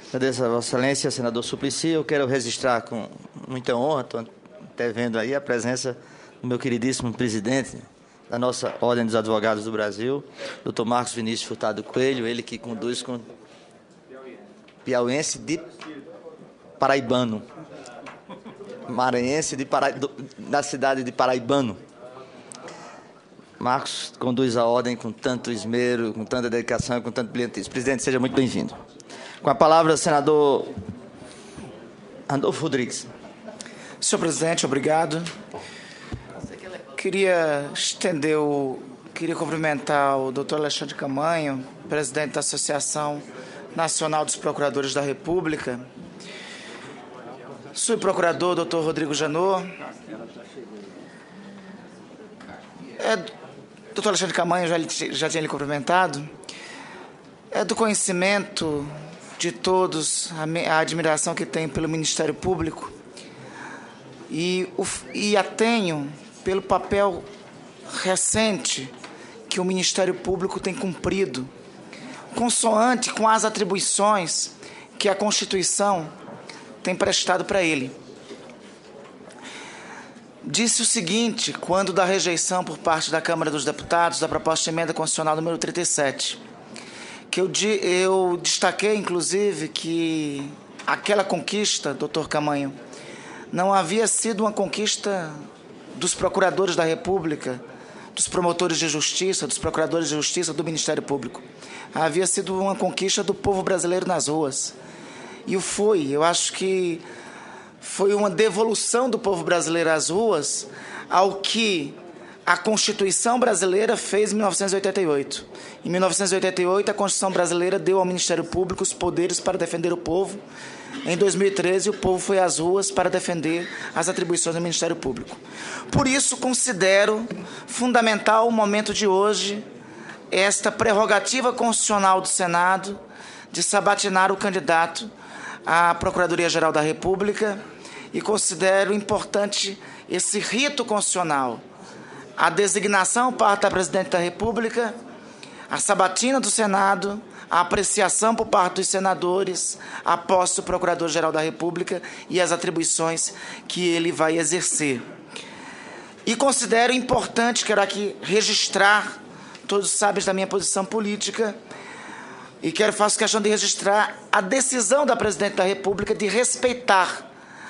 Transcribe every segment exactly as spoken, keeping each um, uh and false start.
Agradeço a Vossa Excelência, senador Suplicy. Eu quero registrar com muita honra, estou até vendo aí a presença do meu queridíssimo presidente da nossa Ordem dos Advogados do Brasil, doutor Marcos Vinícius Furtado Coelho, ele que conduz com piauiense de paraibano, maranhense de Para... da cidade de Paraibano. Marcos conduz a ordem com tanto esmero, com tanta dedicação e com tanto brilhantismo. Presidente, seja muito bem-vindo. Com a palavra, o senador Randolfo Rodrigues. Senhor presidente, obrigado. Queria estender o... Queria cumprimentar o doutor Alexandre Camanho, presidente da Associação Nacional dos Procuradores da República. Subprocurador, doutor Rodrigo Janot. É, doutor Alexandre Camanho, já, já tinha lhe cumprimentado. É do conhecimento de todos a, a admiração que tenho pelo Ministério Público e, o, e a tenho pelo papel recente que o Ministério Público tem cumprido, consoante com as atribuições que a Constituição tem prestado para ele. Disse o seguinte, quando da rejeição por parte da Câmara dos Deputados da proposta de emenda constitucional número trinta e sete, que eu, eu destaquei, inclusive, que aquela conquista, doutor Camanho, não havia sido uma conquista dos procuradores da República, dos promotores de justiça, dos procuradores de justiça, do Ministério Público. Havia sido uma conquista do povo brasileiro nas ruas. E o foi. Eu acho que foi uma devolução do povo brasileiro às ruas ao que a Constituição brasileira fez em mil novecentos e oitenta e oito. Em mil novecentos e oitenta e oito, a Constituição brasileira deu ao Ministério Público os poderes para defender o povo. Em dois mil e treze, o povo foi às ruas para defender as atribuições do Ministério Público. Por isso, considero fundamental o momento de hoje, esta prerrogativa constitucional do Senado de sabatinar o candidato à Procuradoria-Geral da República e considero importante esse rito constitucional, a designação por parte da Presidente da República, a sabatina do Senado, a apreciação por parte dos senadores, a posse do Procurador-Geral da República e as atribuições que ele vai exercer. E considero importante, quero aqui registrar, todos sabem da minha posição política, e quero faço questão de registrar a decisão da Presidente da República de respeitar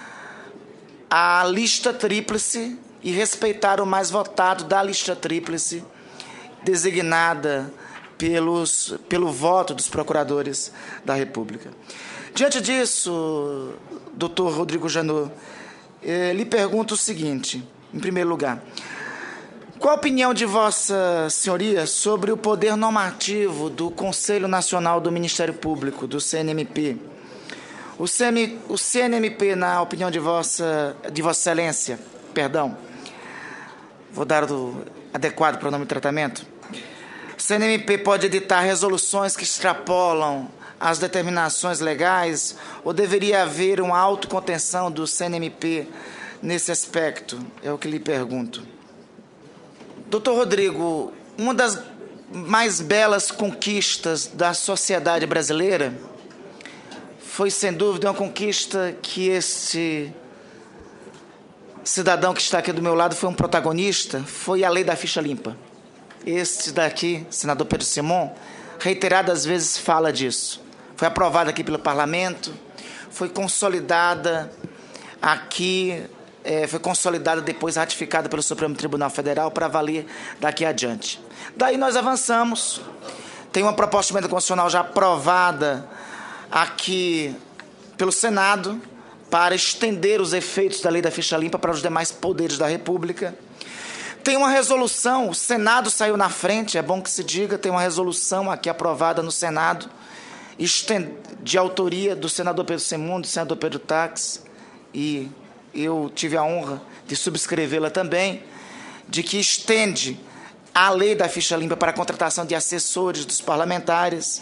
a lista tríplice e respeitar o mais votado da lista tríplice designada pelos, pelo voto dos procuradores da República. Diante disso, doutor Rodrigo Janot, eh, lhe pergunto o seguinte, em primeiro lugar, qual a opinião de Vossa Senhoria sobre o poder normativo do Conselho Nacional do Ministério Público, do C N M P? O, C M, o C N M P, na opinião de Vossa, de Vossa Excelência, perdão, vou dar o adequado pronome de tratamento, o C N M P pode editar resoluções que extrapolam as determinações legais ou deveria haver uma autocontenção do C N M P nesse aspecto? É o que lhe pergunto. Doutor Rodrigo, uma das mais belas conquistas da sociedade brasileira foi, sem dúvida, uma conquista que esse cidadão que está aqui do meu lado foi um protagonista, foi a lei da ficha limpa. Este daqui, senador Pedro Simon, reiteradas vezes fala disso. Foi aprovada aqui pelo Parlamento, foi consolidada aqui, é, foi consolidada depois ratificada pelo Supremo Tribunal Federal para valer daqui adiante. Daí nós avançamos, tem uma proposta de emenda constitucional já aprovada aqui pelo Senado para estender os efeitos da lei da ficha limpa para os demais poderes da República. Tem uma resolução, o Senado saiu na frente, é bom que se diga, tem uma resolução aqui aprovada no Senado, de autoria do senador Pedro Simon, do senador Pedro Tax, e eu tive a honra de subscrevê-la também, de que estende a lei da ficha limpa para a contratação de assessores dos parlamentares.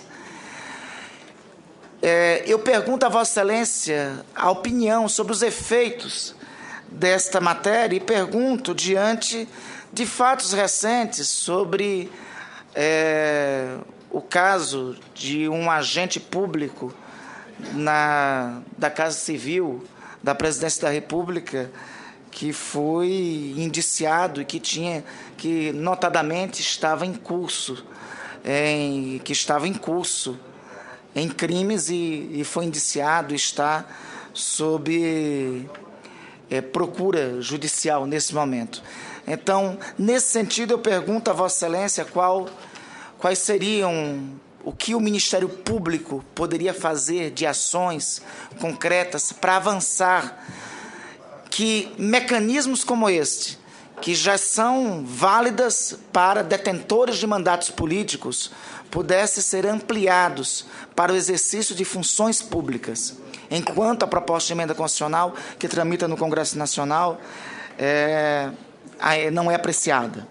É, eu pergunto a Vossa Excelência a opinião sobre os efeitos desta matéria e pergunto diante de fatos recentes sobre é, o caso de um agente público na, da Casa Civil da Presidência da República, que foi indiciado e que tinha, que notadamente estava em curso, em, que estava em curso em crimes e, e foi indiciado e está sob é, procura judicial nesse momento. Então, nesse sentido, eu pergunto a Vossa Excelência qual, quais seriam o que o Ministério Público poderia fazer de ações concretas para avançar, que mecanismos como este, que já são válidas para detentores de mandatos políticos, pudessem ser ampliados para o exercício de funções públicas, enquanto a proposta de emenda constitucional que tramita no Congresso Nacional é, não é apreciada.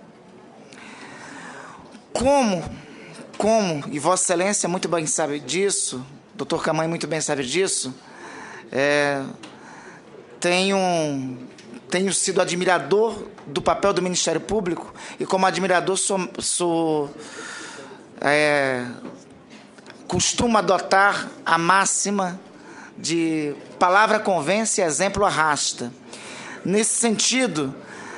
Como, como, e Vossa Excelência muito bem sabe disso, doutor Camanho muito bem sabe disso, é, tenho, tenho sido admirador do papel do Ministério Público e, como admirador, sou, sou é, costumo adotar a máxima de palavra convence e exemplo arrasta. Nesse sentido,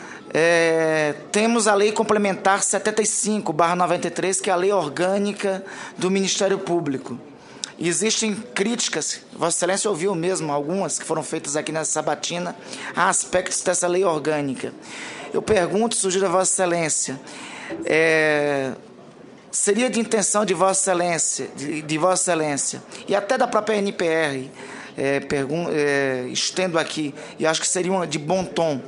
é, temos a Lei Complementar setenta e cinco barra noventa e três, que é a lei orgânica do Ministério Público. Existem críticas, Vossa Excelência ouviu mesmo algumas que foram feitas aqui nessa sabatina, a aspectos dessa lei orgânica. Eu pergunto, sugiro a Vossa Excelência, é, seria de intenção de Vossa Excelência, de, de Vossa Excelência, e até da própria N P R, é, pergun- é, estendo aqui, e acho que seria de bom tom,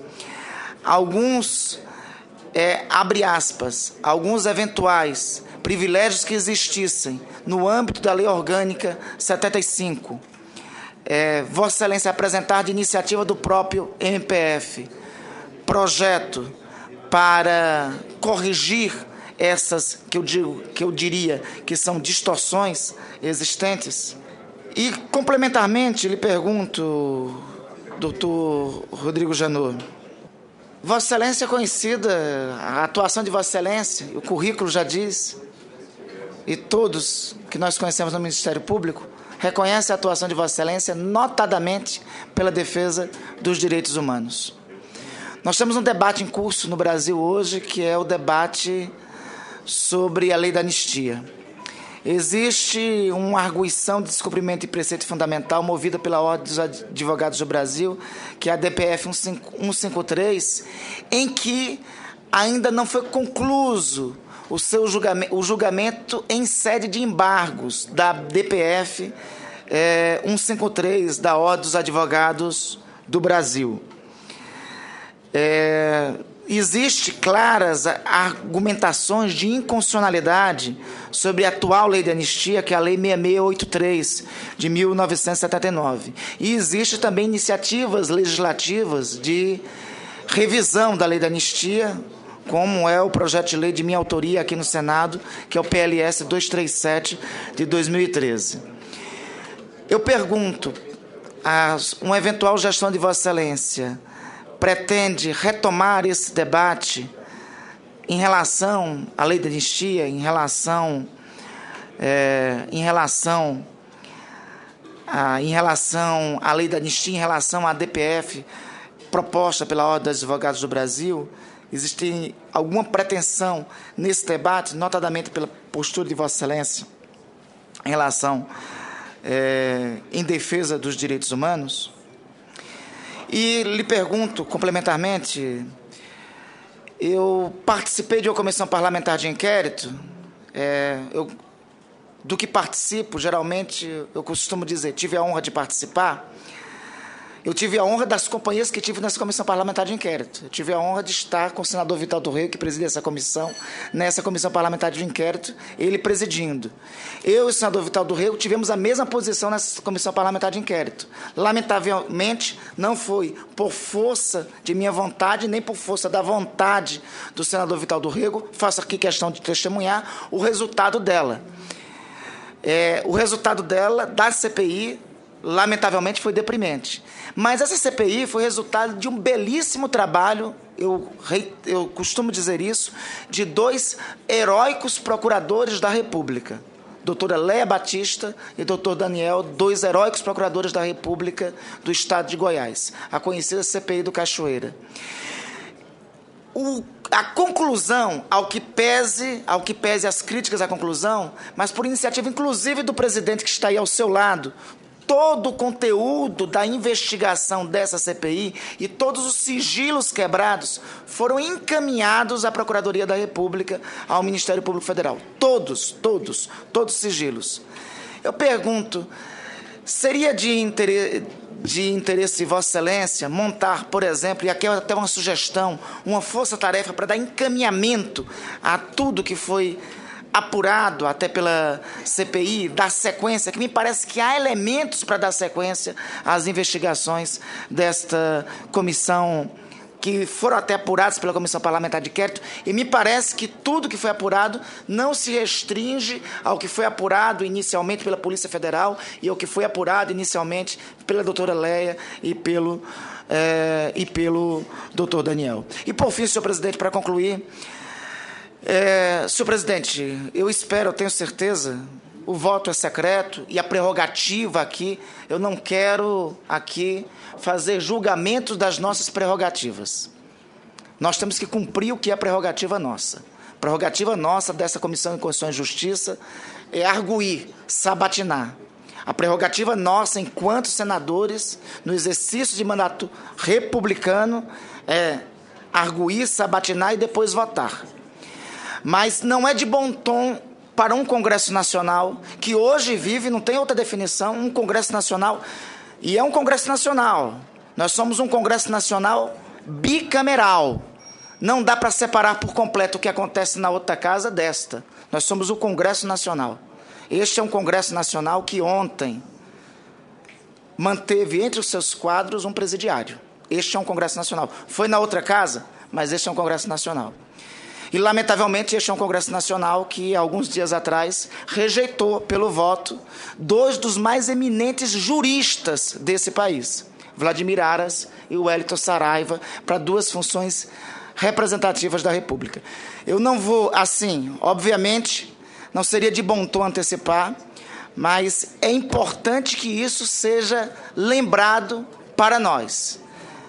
alguns, é, abre aspas, alguns eventuais privilégios que existissem no âmbito da Lei Orgânica setenta e cinco, é, Vossa Excelência apresentar de iniciativa do próprio M P F projeto para corrigir essas que eu, digo, que eu diria que são distorções existentes. E, complementarmente, lhe pergunto, doutor Rodrigo Janot, Vossa Excelência é conhecida, a atuação de Vossa Excelência, o currículo já diz, e todos que nós conhecemos no Ministério Público reconhecem a atuação de Vossa Excelência, notadamente pela defesa dos direitos humanos. Nós temos um debate em curso no Brasil hoje, que é o debate sobre a lei da anistia. Existe uma arguição de descumprimento de preceito fundamental movida pela Ordem dos Advogados do Brasil, que é a D P F cento e cinquenta e três, em que ainda não foi concluído o seu julgamento, o julgamento em sede de embargos da D P F é, cento e cinquenta e três, da Ordem dos Advogados do Brasil. É, Existem claras argumentações de inconstitucionalidade sobre a atual lei de anistia, que é a Lei seis mil seiscentos e oitenta e três, de mil novecentos e setenta e nove. E existem também iniciativas legislativas de revisão da lei de anistia, como é o projeto de lei de minha autoria aqui no Senado, que é o P L S duzentos e trinta e sete, de dois mil e treze. Eu pergunto, a uma eventual gestão de Vossa Excelência pretende retomar esse debate em relação à lei da anistia, em relação, é, em relação, a, em relação à lei da anistia, em relação à D P F proposta pela Ordem dos Advogados do Brasil? Existe alguma pretensão nesse debate, notadamente pela postura de Vossa Excelência, em relação, é, em defesa dos direitos humanos? E lhe pergunto, complementarmente, eu participei de uma comissão parlamentar de inquérito, é, eu, do que participo, geralmente, eu costumo dizer, tive a honra de participar, eu tive a honra das companhias que tive nessa comissão parlamentar de inquérito. Eu tive a honra de estar com o senador Vital do Rego, que preside essa comissão, nessa comissão parlamentar de inquérito, ele presidindo. Eu e o senador Vital do Rego tivemos a mesma posição nessa comissão parlamentar de inquérito. Lamentavelmente, não foi por força de minha vontade, nem por força da vontade do senador Vital do Rego, faço aqui questão de testemunhar o resultado dela. É, o resultado dela, da C P I, lamentavelmente, foi deprimente. Mas essa C P I foi resultado de um belíssimo trabalho, eu, eu costumo dizer isso, de dois heróicos procuradores da República, doutora Léa Batista e doutor Daniel, dois heróicos procuradores da República do Estado de Goiás, a conhecida C P I do Cachoeira. O, a conclusão, ao que pese, ao que pese as críticas à conclusão, mas por iniciativa inclusive do presidente que está aí ao seu lado, todo o conteúdo da investigação dessa C P I e todos os sigilos quebrados foram encaminhados à Procuradoria da República, ao Ministério Público Federal. Todos, todos, todos os sigilos. Eu pergunto, seria de interesse, de interesse de Vossa Excelência montar, por exemplo, e aqui é até uma sugestão, uma força-tarefa para dar encaminhamento a tudo que foi apurado até pela C P I, dar sequência, que me parece que há elementos para dar sequência às investigações desta comissão, que foram até apuradas pela Comissão Parlamentar de Inquérito, e me parece que tudo que foi apurado não se restringe ao que foi apurado inicialmente pela Polícia Federal e ao que foi apurado inicialmente pela doutora Léa e pelo, é, e pelo doutor Daniel. E, por fim, senhor presidente, para concluir, É, senhor presidente, eu espero, eu tenho certeza, o voto é secreto e a prerrogativa aqui, eu não quero aqui fazer julgamentos das nossas prerrogativas. Nós temos que cumprir o que é a prerrogativa nossa. A prerrogativa nossa dessa Comissão de Constituição e Justiça é arguir, sabatinar. A prerrogativa nossa, enquanto senadores, no exercício de mandato republicano, é arguir, sabatinar e depois votar. Mas não é de bom tom para um Congresso Nacional, que hoje vive, não tem outra definição, um Congresso Nacional, e é um Congresso Nacional. Nós somos um Congresso Nacional bicameral. Não dá para separar por completo o que acontece na outra casa desta. Nós somos o Congresso Nacional. Este é um Congresso Nacional que ontem manteve entre os seus quadros um presidiário. Este é um Congresso Nacional. Foi na outra casa, mas este é um Congresso Nacional. E, lamentavelmente, este é um Congresso Nacional que, alguns dias atrás, rejeitou pelo voto dois dos mais eminentes juristas desse país, Vladimir Aras e o Wellington Saraiva, para duas funções representativas da República. Eu não vou, assim, obviamente, não seria de bom tom antecipar, mas é importante que isso seja lembrado para nós.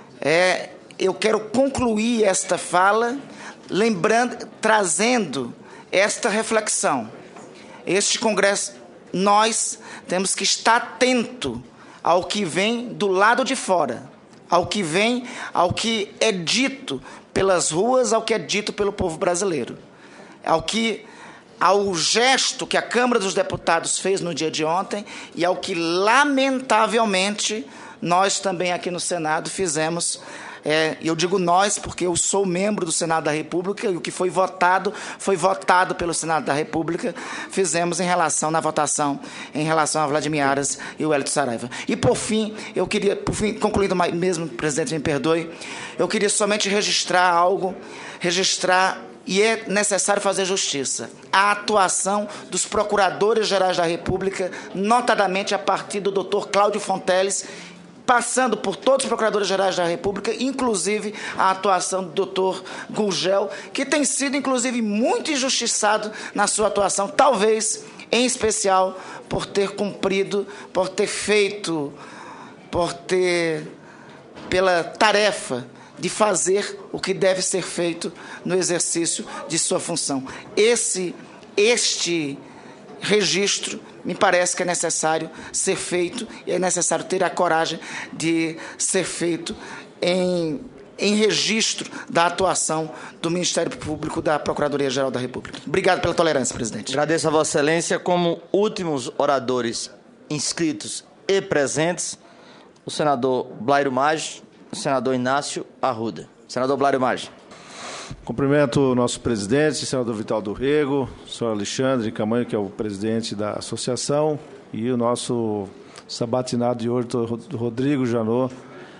É, eu quero concluir esta fala lembrando, trazendo esta reflexão. Este Congresso, nós temos que estar atento ao que vem do lado de fora, ao que vem, ao que é dito pelas ruas, ao que é dito pelo povo brasileiro, ao que, ao gesto que a Câmara dos Deputados fez no dia de ontem e ao que, lamentavelmente, nós também aqui no Senado fizemos. É, eu digo nós porque eu sou membro do Senado da República e o que foi votado, foi votado pelo Senado da República, fizemos em relação, na votação, em relação a Vladimir Aras e o Wellington Saraiva. E, por fim, eu queria, por fim, concluindo mesmo, presidente, me perdoe, eu queria somente registrar algo, registrar, e é necessário fazer justiça, a atuação dos procuradores-gerais da República, notadamente a partir do doutor Cláudio Fonteles, passando por todos os procuradores-gerais da República, inclusive a atuação do doutor Gurgel, que tem sido, inclusive, muito injustiçado na sua atuação, talvez, em especial, por ter cumprido, por ter feito, por ter, pela tarefa de fazer o que deve ser feito no exercício de sua função. Esse, este registro me parece que é necessário ser feito e é necessário ter a coragem de ser feito em, em registro da atuação do Ministério Público da Procuradoria-Geral da República. Obrigado pela tolerância, presidente. Agradeço a Vossa Excelência. Como últimos oradores inscritos e presentes, o senador Blairo Maggi, o senador Inácio Arruda. Senador Blairo Maggi. Cumprimento o nosso presidente, senador Vital do Rego, o senhor Alexandre Camanho, que é o presidente da associação, e o nosso sabatinado de hoje, o Rodrigo Janot.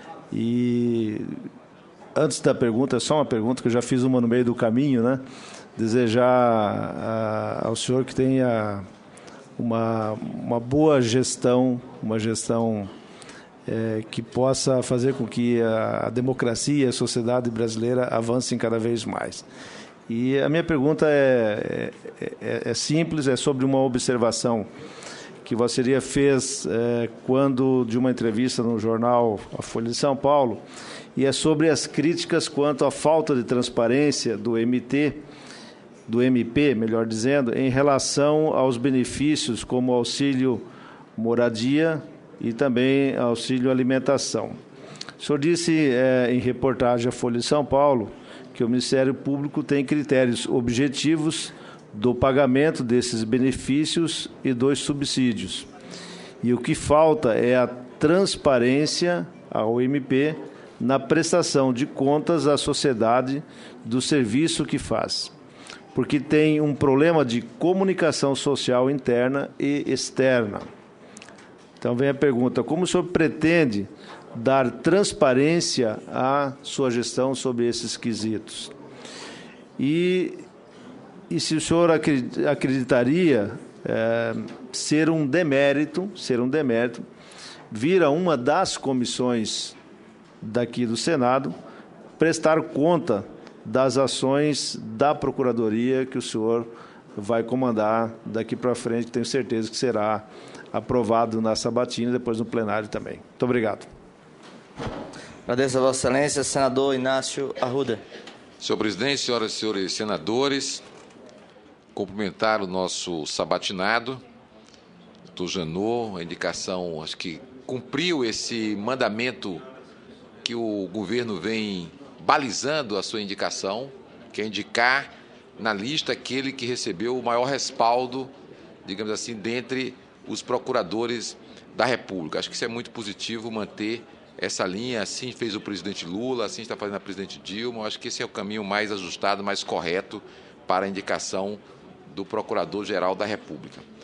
E antes da pergunta, só uma pergunta, que eu já fiz uma no meio do caminho, né? Desejar a, ao senhor que tenha uma, uma boa gestão, uma gestão É, que possa fazer com que a, a democracia e a sociedade brasileira avancem cada vez mais. E a minha pergunta é, é, é simples, é sobre uma observação que Vossa Senhoria fez é, quando de uma entrevista no jornal A Folha de São Paulo, e é sobre as críticas quanto à falta de transparência do M T, do M P, melhor dizendo, em relação aos benefícios como auxílio moradia e também auxílio alimentação. O senhor disse é, em reportagem à Folha de São Paulo que o Ministério Público tem critérios objetivos do pagamento desses benefícios e dos subsídios. E o que falta é a transparência ao M P na prestação de contas à sociedade do serviço que faz, porque tem um problema de comunicação social interna e externa. Então vem a pergunta: como o senhor pretende dar transparência à sua gestão sobre esses quesitos? E, e se o senhor acreditaria é, ser um demérito, ser um demérito, vir a uma das comissões daqui do Senado prestar conta das ações da Procuradoria que o senhor vai comandar daqui para frente, que tenho certeza que será aprovado na sabatina e depois no plenário também. Muito obrigado. Agradeço a Vossa Excelência, senador Inácio Arruda. Senhor presidente, senhoras e senhores senadores, cumprimentar o nosso sabatinado, doutor Janot, a indicação, acho que cumpriu esse mandamento que o governo vem balizando a sua indicação, que é indicar na lista aquele que recebeu o maior respaldo, digamos assim, dentre os procuradores da República. Acho que isso é muito positivo, manter essa linha. Assim fez o presidente Lula, assim está fazendo a presidente Dilma. Acho que esse é o caminho mais ajustado, mais correto para a indicação do Procurador-Geral da República.